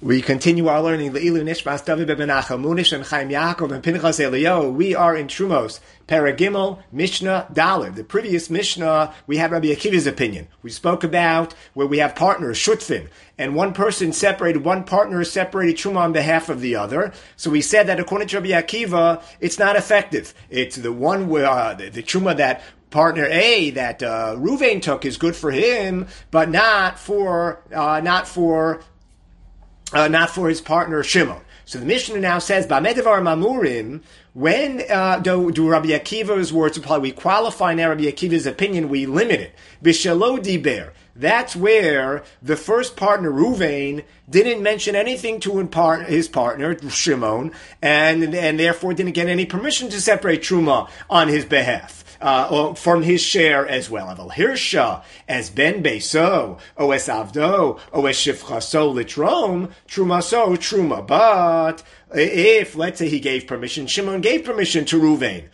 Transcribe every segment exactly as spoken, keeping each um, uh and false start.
We continue our learning. Le'ilu Nishmas David ben Menachem Munish and Chaim Yaakov and Pinchas Eliyahu. We are in Trumos, Paragimel, Mishnah, Daled. The previous Mishnah, we had Rabbi Akiva's opinion. We spoke about where we have partners, Shutfin, and one person separated, one partner separated Truma on behalf of the other. So we said that according to Rabbi Akiva, it's not effective. It's the one where uh, the, the Truma that partner A that uh, Ruvain took is good for him, but not for uh, not for uh, not for his partner Shimon. So the Mishnah now says, "Ba'medavar mamurim." When uh, do, do Rabbi Akiva's words apply? We qualify now Rabbi Akiva's opinion. We limit it. B'shelo diber. That's where the first partner, Ruvain, didn't mention anything to his partner, Shimon, and, and therefore didn't get any permission to separate Truma on his behalf. Uh, or from his share as well. Aval Hirsha, as Ben Beiso, o es Avdo, o es Shifchaso Litrom, Trumaso, Truma. But if, let's say he gave permission, Shimon gave permission to Ruvain,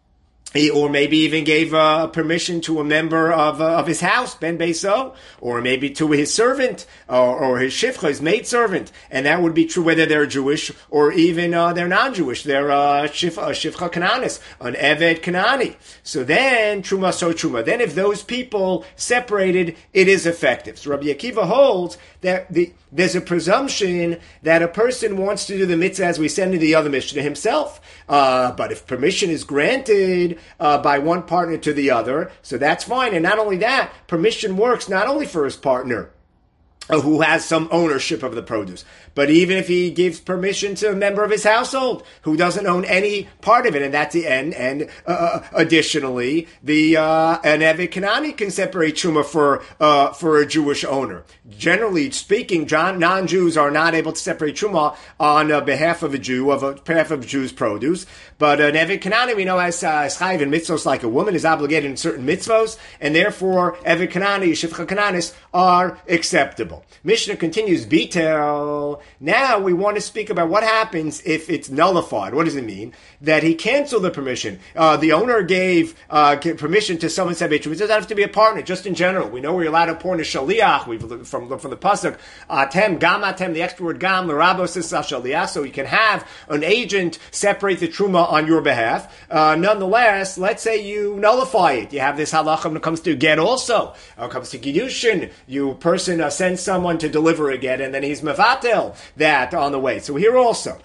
He, or maybe even gave uh, permission to a member of uh, of his house, Ben Beiso, or maybe to his servant, or, or his shifcha, his maidservant, and that would be true whether they're Jewish or even uh, they're non-Jewish. They're uh, shifcha, shifcha Kananis, an Eved Kanani. So then, Truma so Truma. Then if those people separated, it is effective. So Rabbi Akiva holds that the there's a presumption that a person wants to do the mitzvah, as we said in the other Mishnah, himself. Uh, but if permission is granted uh, by one partner to the other, so that's fine. And not only that, permission works not only for his partner, uh, who has some ownership of the produce, but even if he gives permission to a member of his household who doesn't own any part of it, and that's the end. And uh, additionally, the uh, an Eved Kanani can separate Truma for uh, for a Jewish owner. Generally speaking, non-Jews are not able to separate Truma on uh, behalf of a Jew, of a behalf of a Jew's produce. But an Eved Kanani, we know, as chayiv in mitzvos, like a woman is obligated in certain mitzvos, and therefore Eved Kanani, Shifcha Kananis are acceptable. Mishnah continues, Bitel. Now we want to speak about what happens if it's nullified. What does it mean? That he canceled the permission. Uh, the owner gave uh, permission to someone to separate Truma. It doesn't have to be a partner, just in general. We know we're allowed to appoint a shaliach. We've from from the pasuk atem gam atem, the extra word gam l'rabos is shaliach. So you can have an agent separate the truma on your behalf. Uh, nonetheless, let's say you nullify it. You have this halacha when it comes to get also. When it comes to kiddushin, you person uh, sends someone to deliver a get, and then he's mevatel that on the way. So here also,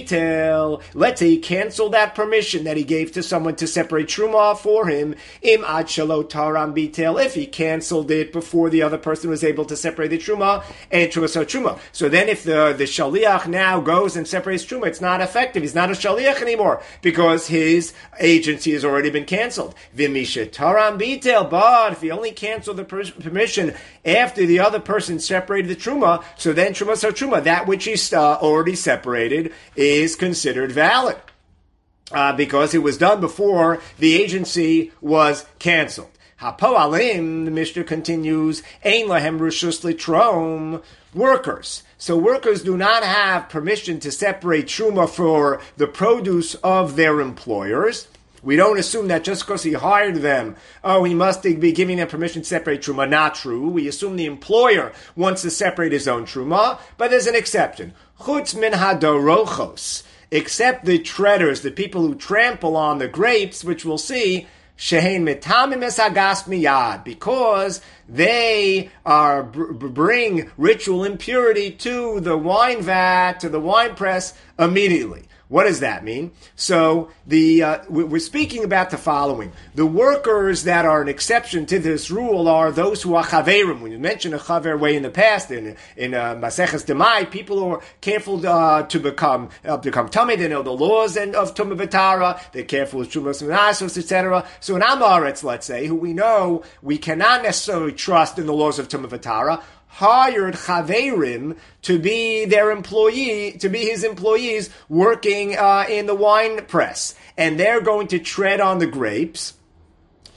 bitel. Let's say he canceled that permission that he gave to someone to separate truma for him. Im ad shelo taram bitel. If he canceled it before the other person was able to separate the truma, and truma so truma. So then if the, the shaliach now goes and separates truma, it's not effective. He's not a shaliach anymore because his agency has already been canceled. V'misha taram bitel. But if he only canceled the per- permission after the other person separated the truma, so then truma so truma, that which he's uh, already separated is considered valid. Uh, because it was done before the agency was canceled. Hapoalim, the Mishnah continues, Ein lahem rishus litrom, workers. So workers do not have permission to separate truma for the produce of their employers. We don't assume that just because he hired them, oh, he must be giving them permission to separate truma. Not true. We assume the employer wants to separate his own truma, but there's an exception. Chutz min hadorochos. Except the treaders, the people who trample on the grapes, which we'll see, shehein mitamim es hagas miyad, because they are bring ritual impurity to the wine vat, to the wine press immediately. What does that mean? So the uh, we're speaking about the following: the workers that are an exception to this rule are those who are chaverim. When you mentioned a chaver way in the past in in uh, Maseches Demai, people who are careful uh, to become uh, become tamid. They know the laws and of Tumah V'Tara. They're careful with Trumas and Asos, et cetera. So in Amaretz, let's say, who we know we cannot necessarily trust in the laws of Tumah V'Tara, hired chaverim to be their employee, to be his employees working uh, in the wine press. And they're going to tread on the grapes.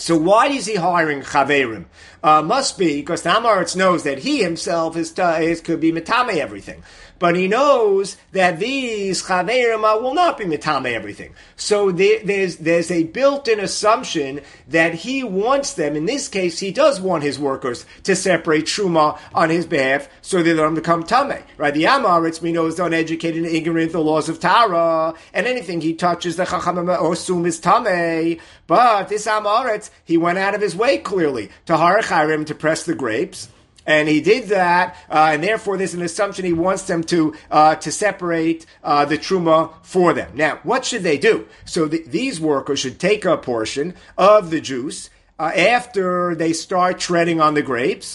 So why is he hiring chaverim? Uh, must be because the Amoritz knows that he himself is, uh, is could be mitame everything. But he knows that these chaverim uh, will not be mitame everything. So there, there's there's a built-in assumption that he wants them. In this case, he does want his workers to separate truma on his behalf, so that they don't become tameh. Right? The Amoritz we know is uneducated and ignorant of the laws of Tara, and anything he touches the chachamim osum is tameh. But this Amoritz, he went out of his way clearly to hire chaverim to press the grapes. And he did that, uh, and therefore there's an assumption he wants them to uh, to separate uh, the truma for them. Now, what should they do? So the, these workers should take a portion of the juice uh, after they start treading on the grapes.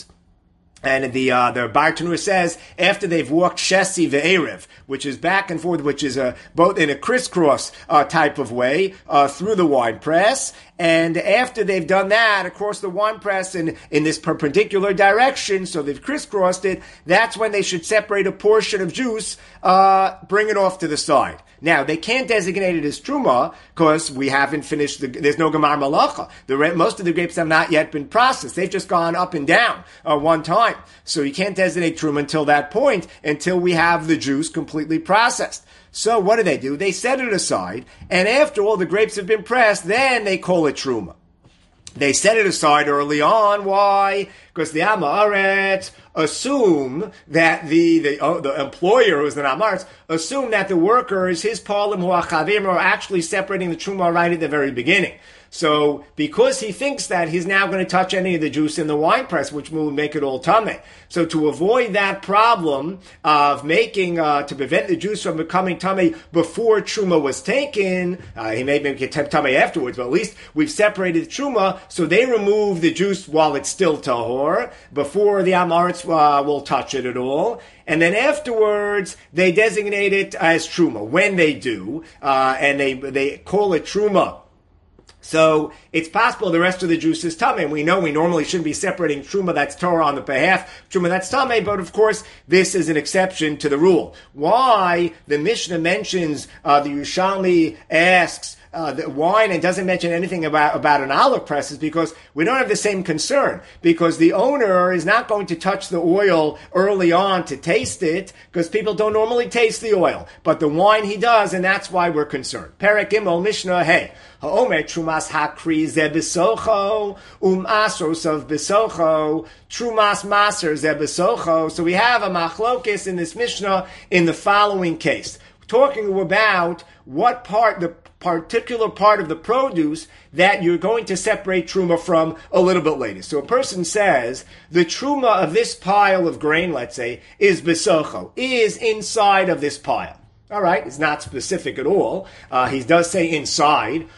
And the uh, the Bartanur says after they've walked Shesi ve'erev, which is back and forth, which is a both in a crisscross uh, type of way uh, through the wine press, and after they've done that across the wine press in in this perpendicular direction, so they've crisscrossed it. That's when they should separate a portion of juice, uh, bring it off to the side. Now, they can't designate it as truma because we haven't finished, the, there's no gemar malacha. The, most of the grapes have not yet been processed. They've just gone up and down uh, one time. So you can't designate truma until that point, until we have the juice completely processed. So what do they do? They set it aside, and after all the grapes have been pressed, then they call it truma. They set it aside early on. Why? Because the Amoritz assume that the the, oh, the employer, who's the Amoritz, assume that the workers, his palim hu achavim, are actually separating the truma right at the very beginning. So, because he thinks that, he's now going to touch any of the juice in the wine press, which will make it all tameh. So, to avoid that problem of making, uh, to prevent the juice from becoming tameh before truma was taken, uh, he may make it tameh afterwards, but at least we've separated truma, so they remove the juice while it's still tahor, before the Amoritz uh, will touch it at all. And then afterwards, they designate it as truma. When they do, uh, and they they call it truma. So it's possible the rest of the juice is tameh, and we know we normally shouldn't be separating truma that's Torah on the behalf, truma that's tameh, but of course this is an exception to the rule. Why the Mishnah mentions, uh, the Yerushalmi asks, Uh, the wine and doesn't mention anything about, about an olive press is because we don't have the same concern, because the owner is not going to touch the oil early on to taste it, because people don't normally taste the oil, but the wine he does, and that's why we're concerned. Perek Gimel Mishnah Hey Ha'omer Trumas Hakri Ze Besocho Um Asros of Besocho Trumas Maser Ze Besocho. So we have a machlokes in this Mishnah in the following case, talking about what part the particular part of the produce that you're going to separate truma from a little bit later. So a person says, the truma of this pile of grain, let's say, is besocho, is inside of this pile. All right, it's not specific at all. Uh, he does say inside.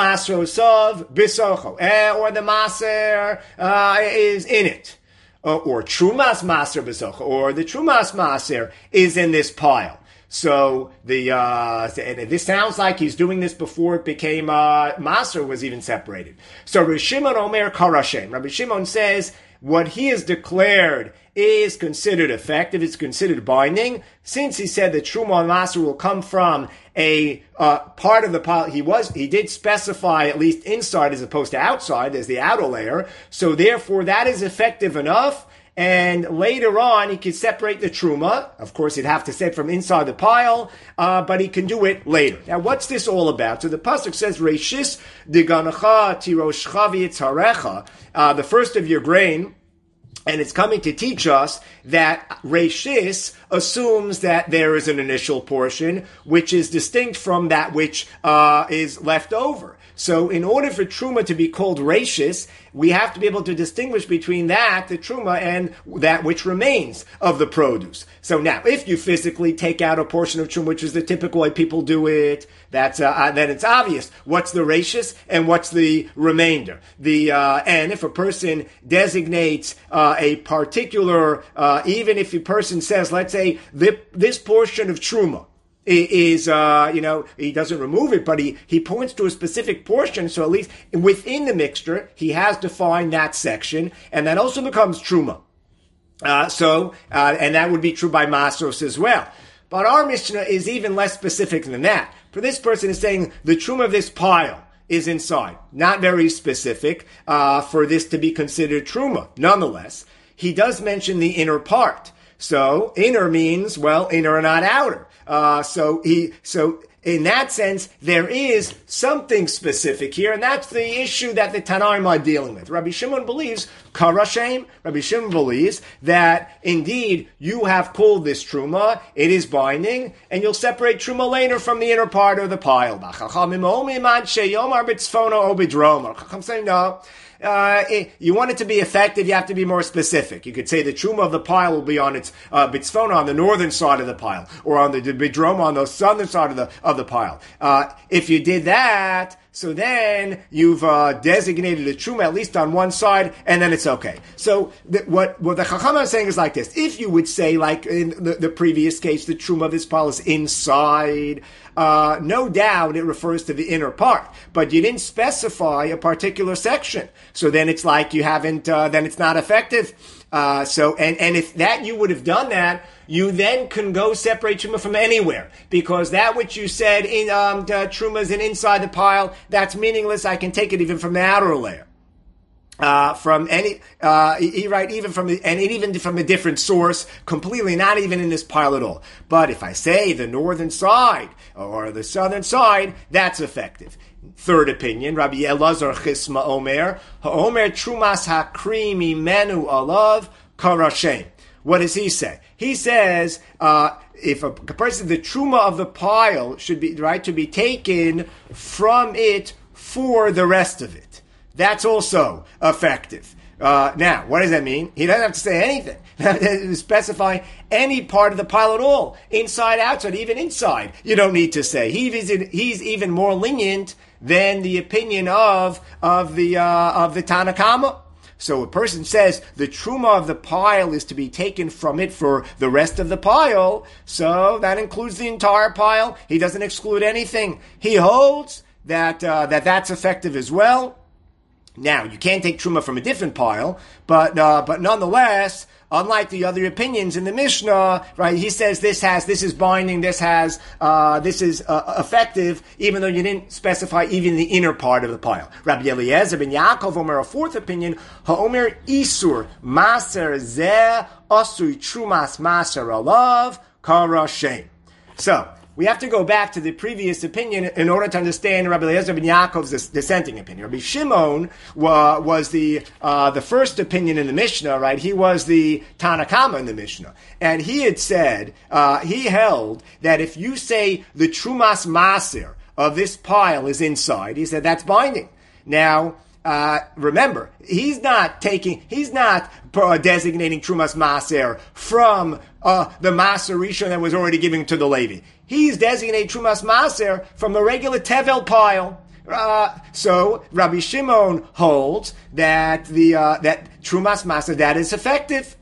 Umasrosav besocho, eh, or the maser uh, is in it. Uh, or trumas maser besocho, or the trumas maser is in this pile. So the uh, and this sounds like he's doing this before it became uh, Maser was even separated. So Rabbi Shimon Omer Karashem. Rabbi Shimon says what he has declared is considered effective. It's considered binding, since he said that Truma and Maser will come from a uh, part of the pile. He was he did specify at least inside as opposed to outside. There's the outer layer. So therefore, that is effective enough. And later on, he can separate the truma. Of course, he'd have to say from inside the pile, uh, but he can do it later. Now, what's this all about? So the pasuk says, "Reishis diganacha tiroshcha v'yitzarecha," uh, the first of your grain. And it's coming to teach us that Reishis assumes that there is an initial portion, which is distinct from that which uh, is left over. So in order for Truma to be called Reishis, we have to be able to distinguish between that, the Truma, and that which remains of the produce. So now, if you physically take out a portion of Truma, which is the typical way people do it, that's uh, then it's obvious what's the Reishis and what's the remainder. The uh, and if a person designates uh, a particular, uh, even if a person says, let's say, this portion of Truma is, uh, you know, he doesn't remove it, but he, he points to a specific portion, so at least within the mixture, he has defined that section, and that also becomes Truma. Uh, so, uh, and that would be true by Masros as well. But our Mishnah is even less specific than that. For this person is saying, the Truma of this pile is inside. Not very specific uh, for this to be considered truma. Nonetheless, he does mention the inner part. So inner means, well, inner, not outer. Uh, so he, so in that sense, there is something specific here, and that's the issue that the Tanaim are dealing with. Rabbi Shimon believes, Karashem, Rabbi Shimon believes that indeed you have pulled this truma, it is binding, and you'll separate truma later from the inner part of the pile. I'm saying no. Uh, it, you want it to be effective, you have to be more specific. You could say the truma of the pile will be on its uh, bitzfona, on the northern side of the pile, or on the bidroma on the southern side of the of the pile. Uh, if you did that, so then you've uh, designated a truma at least on one side, and then it's okay. So th- what what the Chacham is saying is like this: if you would say, like in the, the previous case, the truma of this pile is inside. Uh, no doubt it refers to the inner part, but you didn't specify a particular section. So then it's like you haven't, uh, then it's not effective. Uh, so, and, and if that you would have done that, you then can go separate truma from anywhere, because that which you said in, um, truma is in inside the pile, that's meaningless. I can take it even from the outer layer. Uh, from any, uh, right, even from, the, and even from a different source, completely, not even in this pile at all. But if I say the northern side, or the southern side, that's effective. Third opinion, Rabbi Elazar Chisma Omer, Omer Trumas Hakri Mimenu Alav Karashem. What does he say? He says, uh, if a person, the truma of the pile should be, right, to be taken from it for the rest of it. That's also effective. Uh, now, what does that mean? He doesn't have to say anything. Specify any part of the pile at all. Inside, outside, even inside. You don't need to say. He is, he's even more lenient than the opinion of, of the, uh, of the Tanakama. So a person says the truma of the pile is to be taken from it for the rest of the pile. So that includes the entire pile. He doesn't exclude anything. He holds that, uh, that that's effective as well. Now, you can't take truma from a different pile, but uh, but nonetheless, unlike the other opinions in the Mishnah, right? He says this has this is binding, this has uh, this is uh, effective, even though you didn't specify even the inner part of the pile. Rabbi Eliezer ben Yaakov Omer, a fourth opinion, HaOmer Isur Maser Zeh Asui Trumas Maser Alav Karashem. So we have to go back to the previous opinion in order to understand Rabbi Eliezer ben Yaakov's dissenting opinion. Rabbi Shimon wa, was the uh, the first opinion in the Mishnah, right? He was the Tanakama in the Mishnah. And he had said, uh, he held that if you say the Trumas Maser of this pile is inside, he said that's binding. Now, Uh, remember, he's not taking, he's not uh, designating Trumas Maser from uh, the Maser Rishon that was already given to the Levi. He's designating Trumas Maser from the regular Tevel pile. Uh, so Rabbi Shimon holds that the uh, that Trumas Maser, that is effective.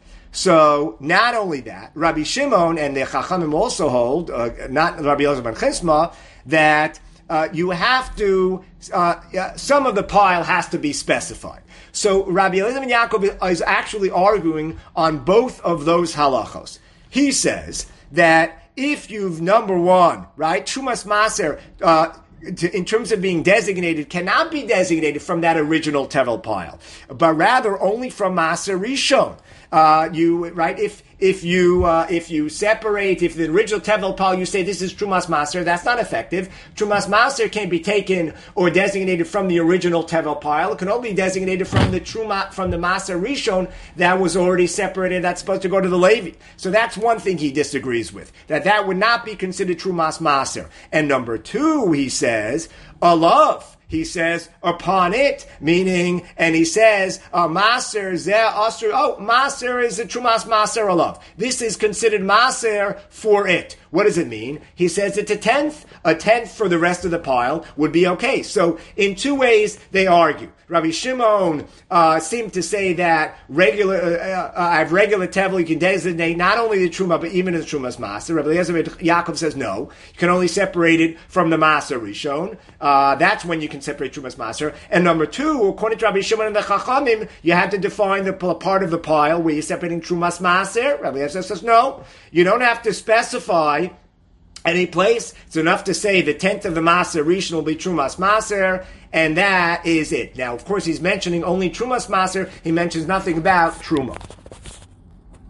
So not only that, Rabbi Shimon and the Chachamim also hold, uh, not Rabbi Elazar ben Chisma, that Uh, you have to, uh, uh, some of the pile has to be specified. So Rabbi Eliezer ben Yaakov is actually arguing on both of those halachos. He says that if you've, number one, right, Trumas Maser, uh, to, in terms of being designated, cannot be designated from that original Tevel pile, but rather only from Maser Rishon. Uh, you, right, if, if you, uh, if you separate, if the original Tevel pile, you say this is Trumas Maser, that's not effective. Trumas Maser can't be taken or designated from the original Tevel pile. It can only be designated from the Truma, from the Maser Rishon that was already separated, that's supposed to go to the Levi. So that's one thing he disagrees with, that that would not be considered Trumas Maser. And number two, he says, Alav. He says, upon it, meaning, and he says, uh, Maser, Zeh, Asr, oh, Maser is a Trumas Maser Alav. This is considered Maser for it. What does it mean? He says it's a tenth. A tenth for the rest of the pile would be okay. So, in two ways, they argue. Rabbi Shimon uh, seemed to say that regular, uh, uh, I have regular tevel, you can designate not only the truma, but even the trumas maser. Rabbi Eliezer ben Yaakov says no, you can only separate it from the maser rishon. Uh, that's when you can separate trumas maser. And number two, according to Rabbi Shimon and the Chachamim, you have to define the part of the pile where you're separating trumas maser. Rabbi Eliezer says no, you don't have to specify any place. It's enough to say the tenth of the Maser Rishon will be Trumas Maser, and that is it. Now, of course, he's mentioning only Trumas Maser. He mentions nothing about Truma.